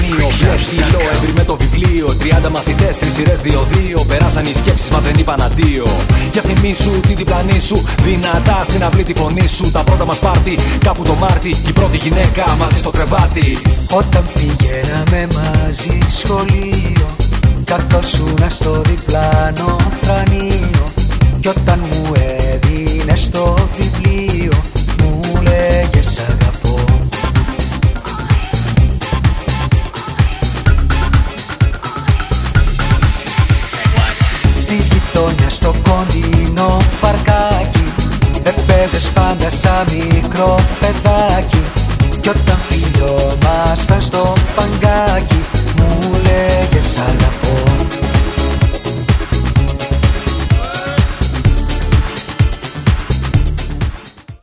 μνημείο. Μπλε στυλό, έμπρι με το βιβλίο. 30 μαθητές, 3 σειρές, 2-2. Περάσαν οι σκέψεις, μα δεν είπαν αντίο. Για θυμίσου τη διπλανή σου, δυνατά στην αυλή τη φωνή σου. Τα πρώτα μας πάρτι, κάπου το Μάρτι. Η πρώτη γυναίκα μαζί στο κρεβάτι. Όταν πηγαίναμε μαζί σχολείο, καθόσουνα στο διπλάνο θρανείο. Κι όταν μου έδινες το βιβλίο, μου λέγες αγαπώ. Στις γειτόνια στο κοντινό παρκάκι, έπαιζες πάντα σαν μικρό παιδάκι. Κι όταν φιλιόμασταν στο παγκάκι,